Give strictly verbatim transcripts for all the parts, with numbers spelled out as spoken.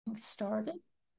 Started.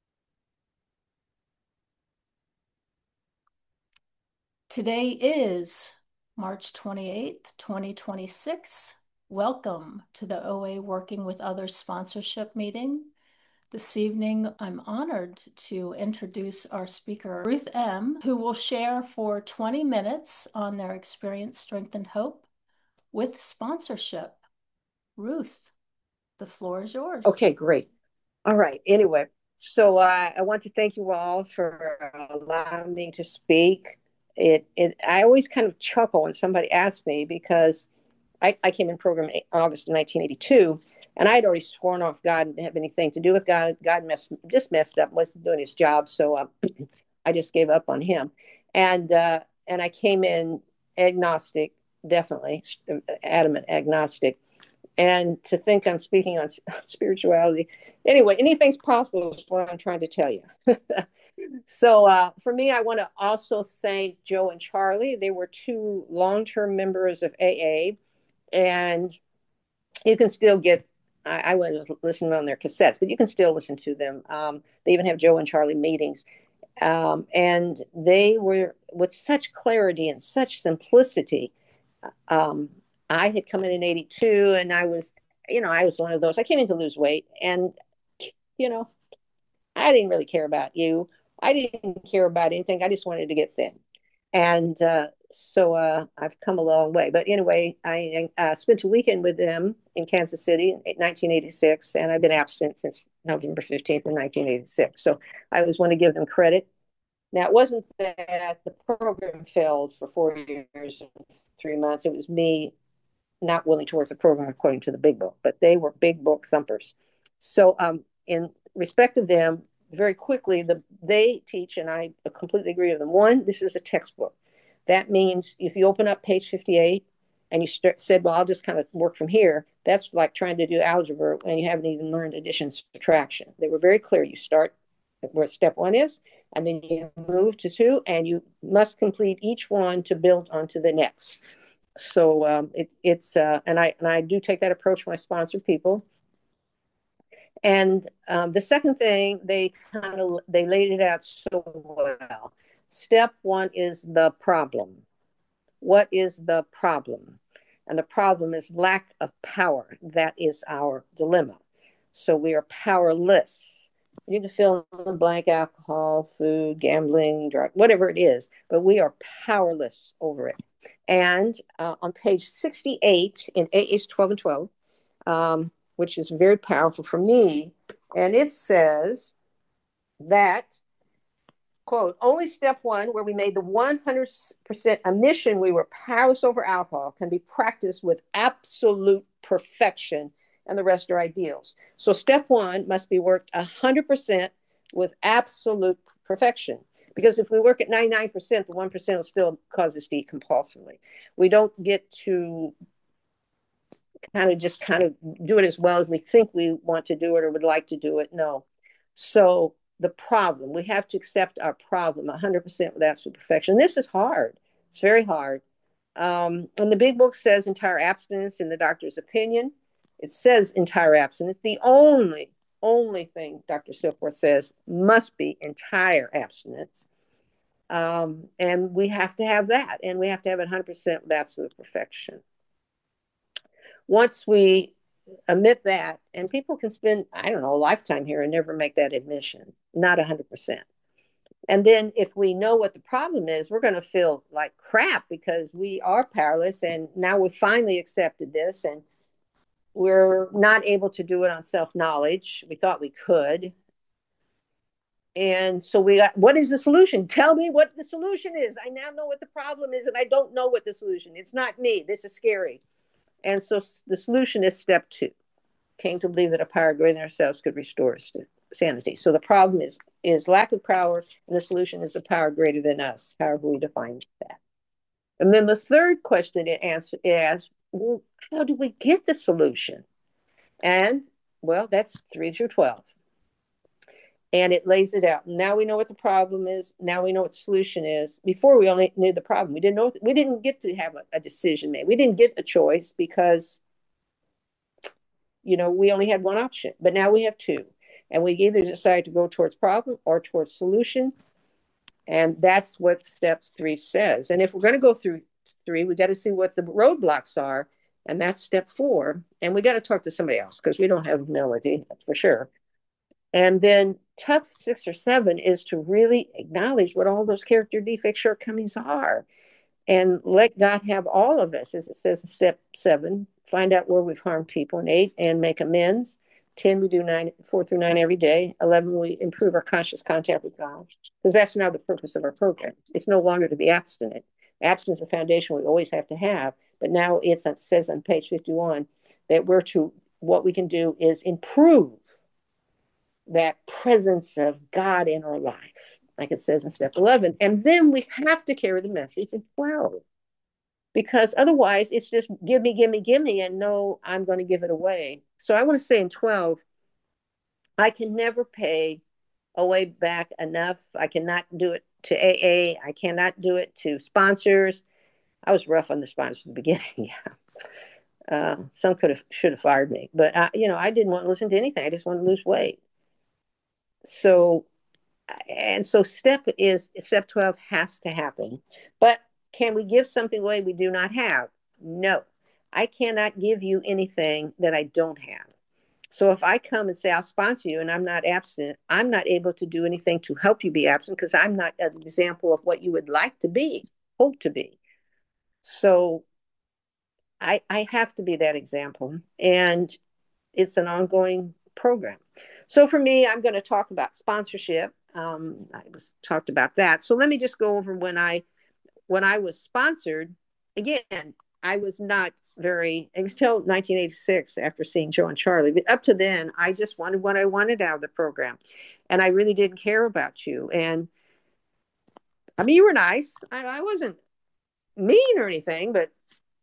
Today is March twenty-eighth, twenty twenty-six. Welcome to the O A Working with Others sponsorship meeting. This evening, I'm honored to introduce our speaker, Ruth M., who will share for twenty minutes on their experience, strength, and hope with sponsorship. Ruth, the floor is yours. Okay, great. All right. Anyway, so uh, I want to thank you all for allowing me to speak. It, it, I always kind of chuckle when somebody asks me because I, I came in program in August of nineteen eighty-two, and I had already sworn off God and didn't have anything to do with God. God messed, just messed up, wasn't doing his job, so uh, I just gave up on him. And uh, and I came in agnostic, definitely adamant agnostic, and to think I'm speaking on spirituality. Anyway, anything's possible is what I'm trying to tell you. So uh, for me, I want to also thank Joe and Charlie. They were two long-term members of A A, and you can still get. I, I was listening on their cassettes, but you can still listen to them. Um, they even have Joe and Charlie meetings, um, and they were with such clarity and such simplicity. Um, I had come in in eighty-two, and I was, you know, I was one of those. I came in to lose weight, and you know, I didn't really care about you. I didn't care about anything. I just wanted to get thin. And uh, so uh, I've come a long way. But anyway, I uh, spent a weekend with them in Kansas City in nineteen eighty-six, and I've been abstinent since November fifteenth in nineteen eighty-six. So I always want to give them credit. Now, it wasn't that the program failed for four years and three months. It was me not willing to work the program according to the big book, but they were big book thumpers. So, um, in respect of them, very quickly, the they teach, and I completely agree with them. One, this is a textbook. That means if you open up page fifty-eight and you start, said, well, I'll just kind of work from here, that's like trying to do algebra and you haven't even learned addition and subtraction. They were very clear. You start where step one is, and then you move to two, and you must complete each one to build onto the next. So um, it, it's uh, and I and I do take that approach when I sponsor people. And um, the second thing, they kind of they laid it out so well. Step one is the problem. What is the problem? And the problem is lack of power. That is our dilemma. So we are powerless. You can fill in the blank: alcohol, food, gambling, drug, whatever it is, but we are powerless over it. And uh, on page sixty-eight in A A's twelve and twelve, um, which is very powerful for me, and it says that, quote, only step one, where we made the one hundred percent admission we were powerless over alcohol, can be practiced with absolute perfection, and the rest are ideals. So step one must be worked one hundred percent with absolute perfection. Because if we work at ninety-nine percent, the one percent will still cause us to eat compulsively. We don't get to kind of just kind of do it as well as we think we want to do it or would like to do it. No. So the problem, we have to accept our problem one hundred percent with absolute perfection. This is hard. It's very hard. Um, and the big book says entire abstinence in the doctor's opinion. It says entire abstinence. The only, only thing Doctor Silkworth says must be entire abstinence. Um, and we have to have that. And we have to have it one hundred percent with absolute perfection. Once we admit that, and people can spend, I don't know, a lifetime here and never make that admission, not one hundred percent. And then if we know what the problem is, we're going to feel like crap because we are powerless. And now we finally accepted this and we're not able to do it on self knowledge. We thought we could. And so we got, what is the solution? Tell me what the solution is. I now know what the problem is and I don't know what the solution is. It's not me. This is scary. And so the solution is step two. Came to believe that a power greater than ourselves could restore us to sanity. So the problem is is lack of power, and the solution is a power greater than us, however we define that. And then the third question it answer is, well, how do we get the solution? And well, that's three through twelve. And it lays it out. Now we know what the problem is. Now we know what the solution is. Before we only knew the problem. We didn't know. We didn't get to have a, a decision made. We didn't get a choice because, you know, we only had one option. But now we have two. And we either decide to go towards problem or towards solution. And that's what step three says. And if we're going to go through three, we got to see what the roadblocks are. And that's step four. And we got to talk to somebody else because we don't have melody for sure. And then tough six or seven is to really acknowledge what all those character defect shortcomings are and let God have all of us, as it says in step seven, find out where we've harmed people. And eight, and make amends. ten, we do nine, four through nine every day. eleven, we improve our conscious contact with God, because that's now the purpose of our program. It's no longer to be abstinent. Abstinence is a foundation we always have to have, but now it's, it says on page fifty-one that we're to, what we can do is improve that presence of God in our life, like it says in step eleven. And then we have to carry the message in twelve, because otherwise it's just give me, give me, give me, and no, I'm going to give it away. So I want to say in twelve, I can never pay away back enough. I cannot do it to A A. I cannot do it to sponsors. I was rough on the sponsors at the beginning. Yeah. Uh, some could have, should have fired me, but I, you know, I didn't want to listen to anything. I just wanted to lose weight. So, and so step is, step twelve has to happen. But can we give something away we do not have? No. I cannot give you anything that I don't have. So if I come and say, I'll sponsor you and I'm not abstinent, I'm not able to do anything to help you be abstinent because I'm not an example of what you would like to be, hope to be. So I, I have to be that example. And it's an ongoing program. So for me, I'm going to talk about sponsorship. Um, I was talked about that. So let me just go over when I when I was sponsored. Again, I was not very until nineteen eighty-six after seeing Joe and Charlie. But up to then, I just wanted what I wanted out of the program, and I really didn't care about you. And I mean, you were nice. I, I wasn't mean or anything, but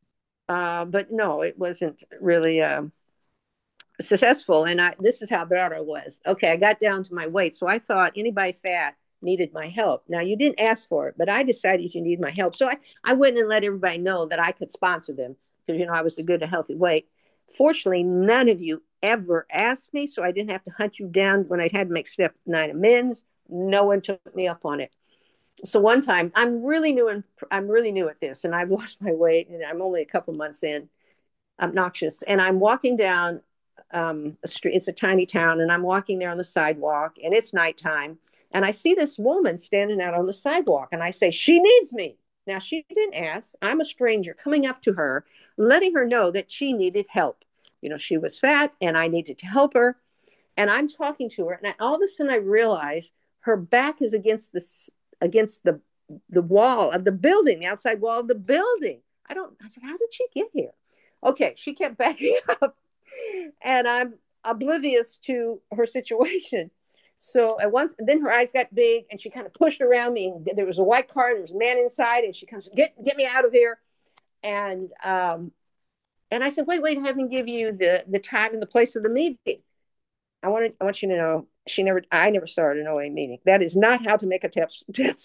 uh, but no, it wasn't really. Um, successful. And I, this is how bad I was. Okay, I got down to my weight. So I thought anybody fat needed my help. Now, you didn't ask for it, but I decided you need my help. So I, I went and let everybody know that I could sponsor them because, you know, I was a good, a healthy weight. Fortunately, none of you ever asked me, so I didn't have to hunt you down when I had to make step nine amends. No one took me up on it. So one time, I'm really new and I'm really new at this, and I've lost my weight, and I'm only a couple months in. Obnoxious, and I'm walking down um, a street. It's a tiny town, and I'm walking there on the sidewalk, and it's nighttime, and I see this woman standing out on the sidewalk, and I say, "She needs me." Now, she didn't ask. I'm a stranger coming up to her, letting her know that she needed help. You know, she was fat, and I needed to help her, and I'm talking to her, and all of a sudden I realize her back is against the against the the wall of the building, the outside wall of the building. I don't. I said, "How did she get here?" Okay, she kept backing up, and I'm oblivious to her situation. So at once, then her eyes got big, and she kind of pushed around me. And there was a white car, and there was a man inside, and she comes, "Get get me out of here!" And um, and I said, "Wait, wait, I haven't give you the the time and the place of the meeting. I want to, I want you to know, she never, I never started an O A meeting. That is not how to make a test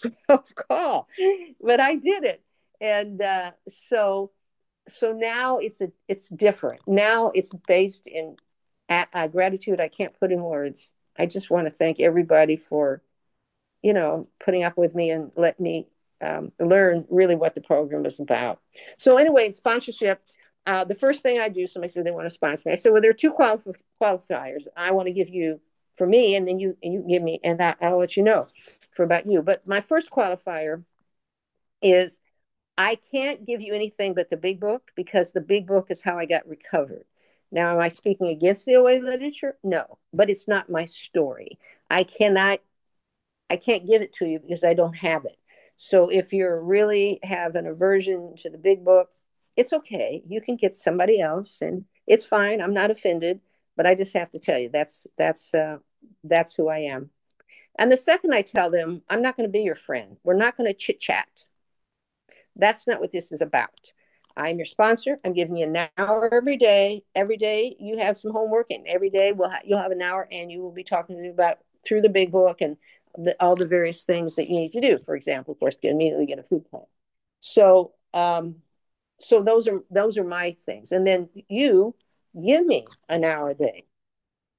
call, but I did it, and uh, so." So now it's a it's different. Now it's based in uh, gratitude. I can't put in words. I just want to thank everybody for, you know, putting up with me and let me um, learn really what the program is about. So anyway, in sponsorship, uh, the first thing I do, somebody said they want to sponsor me. I said, well, there are two qualif- qualifiers I want to give you for me, and then you and you give me, and I, I'll let you know for about you. But my first qualifier is I can't give you anything but the big book because the big book is how I got recovered. Now, am I speaking against the O A literature? No, but it's not my story. I cannot, I can't give it to you because I don't have it. So if you really have an aversion to the big book, it's okay. You can get somebody else, and it's fine. I'm not offended, but I just have to tell you that's that's uh, that's who I am. And the second I tell them, I'm not going to be your friend. We're not going to chit chat. That's not what this is about. I'm your sponsor. I'm giving you an hour every day. Every day you have some homework, and every day we'll ha- you'll have an hour, and you will be talking to me about through the big book and the, all the various things that you need to do. For example, of course, get immediately get a food plan. So, um, so those are those are my things, and then you give me an hour a day.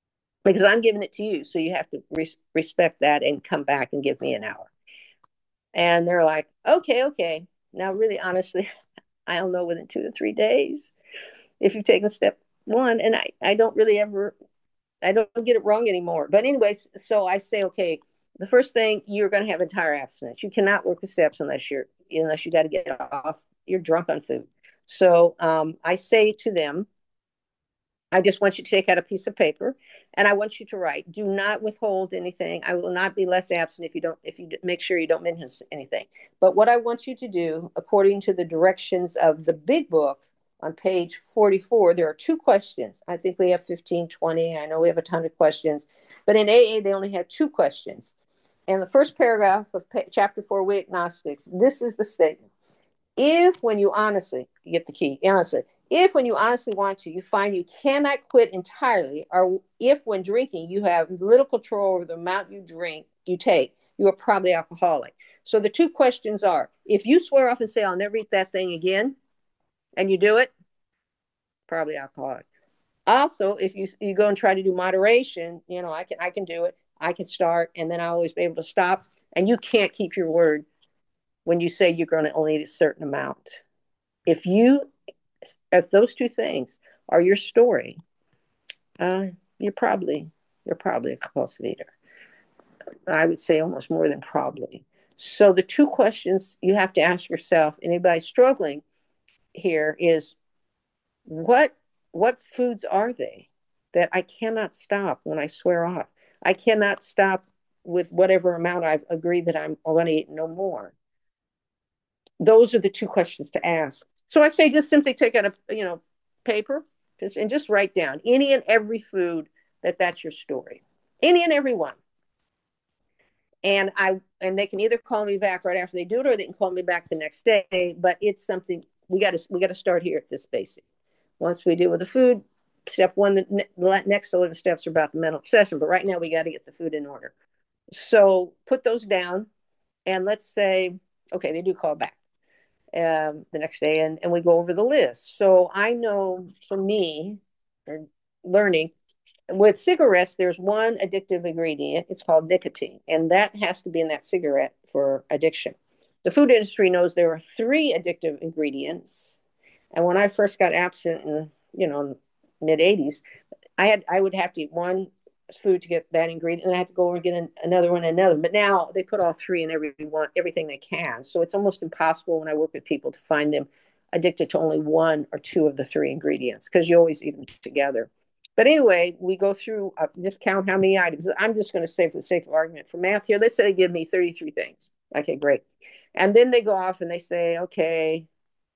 because I'm giving it to you. So you have to res- respect that and come back and give me an hour. And they're like, okay, okay. Now, really, honestly, I'll know within two to three days if you've taken step one. And I, I don't really ever, I don't get it wrong anymore. But anyways, so I say, okay, the first thing, you're going to have entire abstinence. You cannot work the steps unless you're, unless you got to get off. You're drunk on food. So um, I say to them, I just want you to take out a piece of paper and I want you to write, do not withhold anything. I will not be less absent if you don't, if you make sure you don't mention anything. But what I want you to do, according to the directions of the big book on page forty-four, there are two questions. I think we have fifteen, twenty. I know we have a ton of questions, but in A A, they only have two questions. And the first paragraph of chapter four, We Agnostics, this is the statement. If when you honestly, you get the key, honestly, if when you honestly want to, you find you cannot quit entirely, or if when drinking you have little control over the amount you drink, you take, you are probably alcoholic. So the two questions are, if you swear off and say, I'll never eat that thing again, and you do it, probably alcoholic. Also, if you you go and try to do moderation, you know, I can I can do it. I can start, and then I'll always be able to stop. And you can't keep your word when you say you're going to only eat a certain amount. If you, if those two things are your story, uh, you're probably you're probably a compulsive eater. I would say almost more than probably. So the two questions you have to ask yourself, anybody struggling here, is what what foods are they that I cannot stop when I swear off? I cannot stop with whatever amount I've agreed that I'm going to eat no more. Those are the two questions to ask. So I say just simply take out a you know paper just, and just write down any and every food that that's your story, any and every one. And I and they can either call me back right after they do it, or they can call me back the next day. But it's something we got to we got to start here at this basic. Once we deal with the food, step one, the next eleven steps are about the mental obsession. But right now we got to get the food in order. So put those down, and let's say, okay, they do call back um, the next day, and, and we go over the list. So I know for me, or learning, with cigarettes, there's one addictive ingredient. It's called nicotine, and that has to be in that cigarette for addiction. The food industry knows there are three addictive ingredients. And when I first got abstinent in, you know, mid eighties, I had I would have to eat one food to get that ingredient, and I had to go and get an, another one, and another. But now they put all three in every one, everything they can. So it's almost impossible when I work with people to find them addicted to only one or two of the three ingredients, because you always eat them together. But anyway, we go through, uh, just count how many items. I'm just going to say, for the sake of argument, for math here, let's say they give me thirty-three things. Okay, great. And then they go off and they say, okay,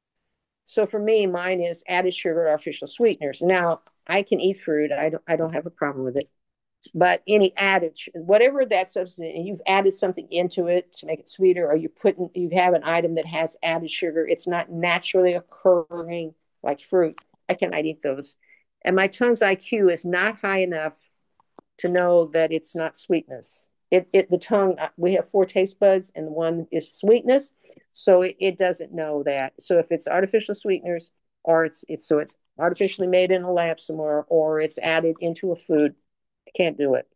so for me, mine is added sugar, artificial sweeteners. Now, I can eat fruit. I don't, I don't have a problem with it. But any added, whatever that substance, and you've added something into it to make it sweeter, or you put in, you have an item that has added sugar, it's not naturally occurring like fruit. I cannot eat those. And my tongue's I Q is not high enough to know that it's not sweetness. It, it the tongue, we have four taste buds, and one is sweetness, so it, it doesn't know that. So if it's artificial sweeteners, or it's it's so it's artificially made in a lab somewhere, or it's added into a food, I can't do it.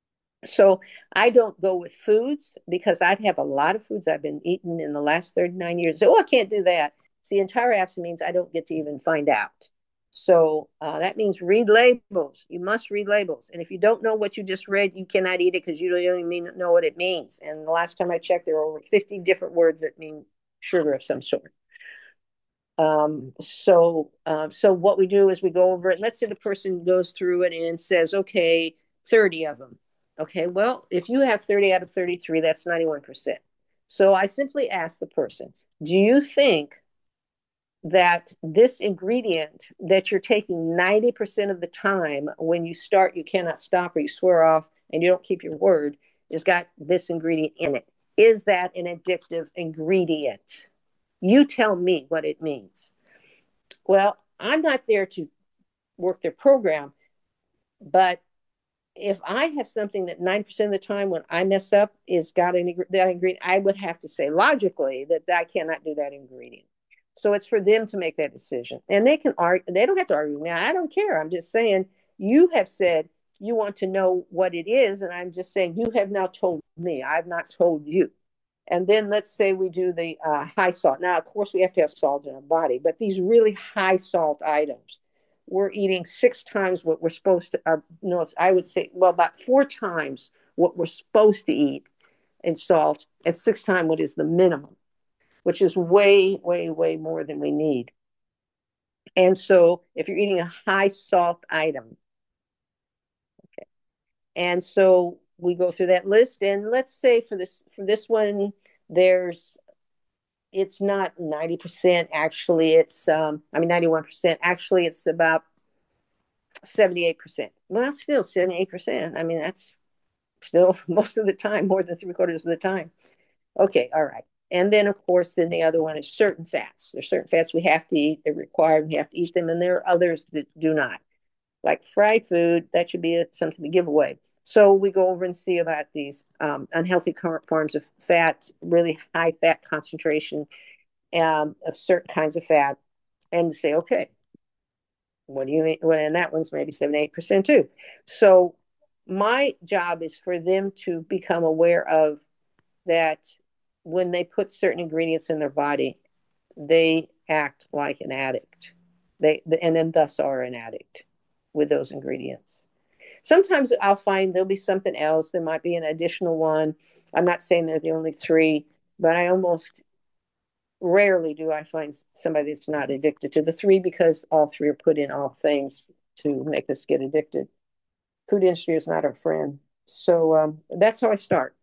So I don't go with foods, because I have a lot of foods I've been eating in the last thirty-nine years. So, oh, I can't do that. See, entire abstinence means I don't get to even find out. So uh, that means read labels. You must read labels. And if you don't know what you just read, you cannot eat it, because you don't even know what it means. And the last time I checked, there were over fifty different words that mean sugar of some sort. Um, so, uh, so what we do is we go over it. Let's say the person goes through it and says, okay, thirty of them. Okay, well, if you have thirty out of thirty-three, that's ninety-one percent. So I simply ask the person, do you think that this ingredient that you're taking ninety percent of the time, when you start, you cannot stop, or you swear off and you don't keep your word, has got this ingredient in it? Is that an addictive ingredient? You tell me what it means. Well, I'm not there to work their program, but if I have something that ninety percent of the time when I mess up is got an, that ingredient, I would have to say logically that I cannot do that ingredient. So it's for them to make that decision. And they can argue, they don't have to argue with me. I don't care. I'm just saying, you have said you want to know what it is. And I'm just saying, you have now told me, I've not told you. And then let's say we do the uh, high salt. Now, of course, we have to have salt in our body, but these really high salt items, we're eating six times what we're supposed to, uh, no, I would say, well, about four times what we're supposed to eat in salt and six times what is the minimum, which is way, way, way more than we need. And so if you're eating a high salt item, okay, and so we go through that list, and let's say for this for this one, there's it's not ninety percent actually, it's um I mean ninety-one percent, actually it's about seventy-eight percent. Well, still seventy-eight percent. I mean, that's still most of the time, more than three quarters of the time. Okay, all right. And then, of course, then the other one is certain fats. There's certain fats we have to eat. They're required. We have to eat them. And there are others that do not. Like fried food, that should be a, something to give away. So we go over and see about these um, unhealthy forms of fat, really high fat concentration um, of certain kinds of fat, and say, okay, what do you mean? Well, and that one's maybe seven, eight percent too. So my job is for them to become aware of that when they put certain ingredients in their body, they act like an addict. They and then thus are an addict with those ingredients. Sometimes I'll find there'll be something else. There might be an additional one. I'm not saying they're the only three, but I almost rarely do I find somebody that's not addicted to the three, because all three are put in all things to make us get addicted. Food industry is not our friend. So um, that's how I start.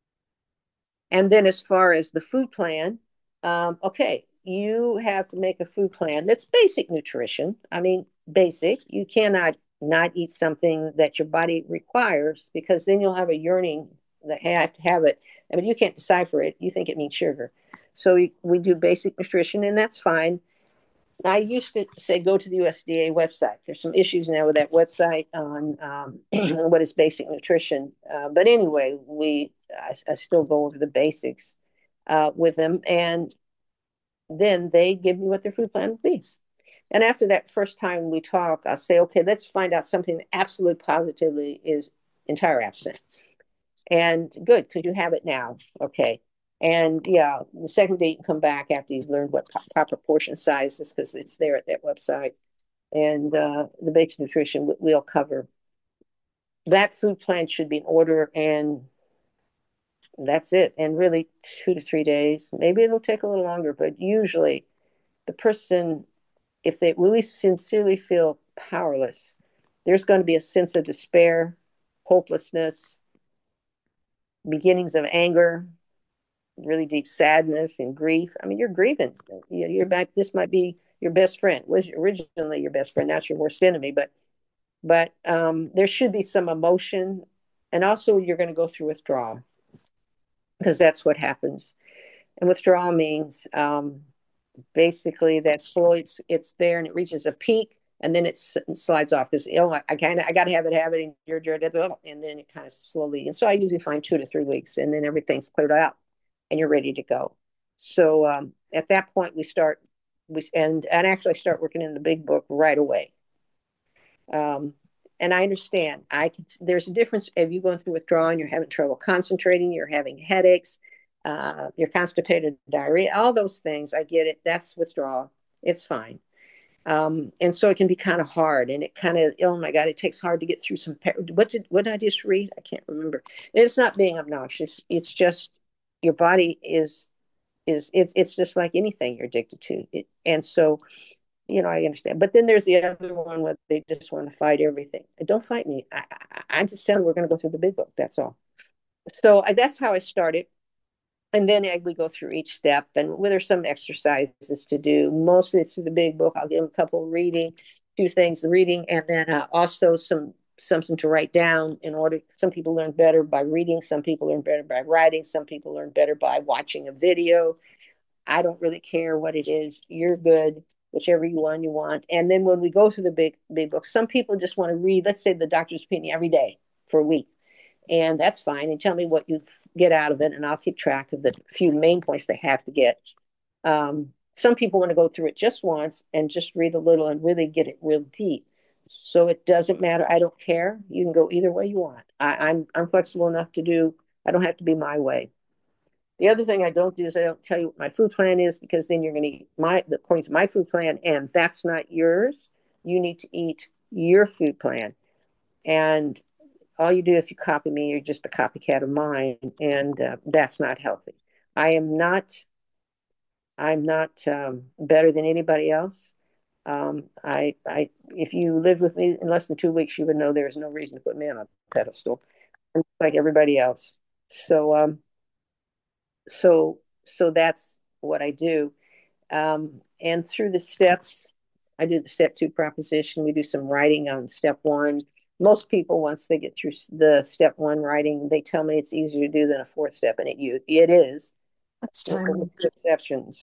And then as far as the food plan, um, okay, you have to make a food plan that's basic nutrition. I mean, basic. You cannot not eat something that your body requires, because then you'll have a yearning that hey, I have to have it. I mean, you can't decipher it. You think it means sugar. So we do basic nutrition, and that's fine. I used to say go to the U S D A website. There's some issues now with that website on um, what is basic nutrition. Uh, but anyway, we I, I still go over the basics uh, with them, and then they give me what their food plan would be. And after that first time we talk, I'll say, okay, let's find out something that absolutely positively is entire abstinence. And good, because you have it now. Okay. And yeah, the second day you can come back after you've learned what proper portion size is, because it's there at that website. And uh, the basic nutrition we'll cover. That food plan should be in order, and that's it. And really, two to three days. Maybe it'll take a little longer, but usually the person, if they really sincerely feel powerless, there's going to be a sense of despair, hopelessness, beginnings of anger, really deep sadness and grief. I mean, you're grieving. You're back. This might be your best friend. It was originally your best friend, not your worst enemy, but but um, there should be some emotion, and also you're going to go through withdrawal, because that's what happens. And withdrawal means um, basically that slowly it's it's there and it reaches a peak, and then it slides off, because oh, I kind of I got to have it, have it, and you're, and then it kind of slowly. And so I usually find two to three weeks, and then everything's cleared out, and you're ready to go. So um, at that point, we start, we and and actually start working in the big book right away. Um, and I understand. I can, there's a difference if you're going through withdrawal, you're having trouble concentrating, you're having headaches, uh, you're constipated, diarrhea, all those things. I get it. That's withdrawal. It's fine. Um, and so it can be kind of hard, and it kind of, oh my God, it takes hard to get through some. What did what did I just read? I can't remember. And it's not being obnoxious. It's just your body is is it's it's just like anything you're addicted to. It, and so, you know, I understand. But then there's the other one where they just want to fight everything. Don't fight me. I, I, I'm just saying we're going to go through the big book. That's all. So I, that's how I started. And then we go through each step, and well, there's some exercises to do. Mostly it's through the big book. I'll give them a couple of reading, two things, the reading, and then uh, also some something to write down in order. Some people learn better by reading. Some people learn better by writing. Some people learn better by watching a video. I don't really care what it is. You're good, whichever one you want. And then when we go through the big, big book, some people just want to read, let's say the doctor's opinion every day for a week. And that's fine. And tell me what you get out of it, and I'll keep track of the few main points they have to get. Um, some people want to go through it just once and just read a little and really get it real deep. So it doesn't matter. I don't care. You can go either way you want. I, I'm I'm flexible enough to do. I don't have to be my way. The other thing I don't do is I don't tell you what my food plan is, because then you're going to eat my according to my food plan, and that's not yours. You need to eat your food plan, and all you do if you copy me, you're just a copycat of mine, and uh, that's not healthy. I am not. I'm not um, better than anybody else. Um, I, I, if you lived with me in less than two weeks, you would know there's no reason to put me on a pedestal, I'm like everybody else. So, um, so, so that's what I do. Um, and through the steps, I do the step two proposition. We do some writing on step one. Most people, once they get through the step one writing, they tell me it's easier to do than a fourth step, and it it is. That's With timely. exceptions.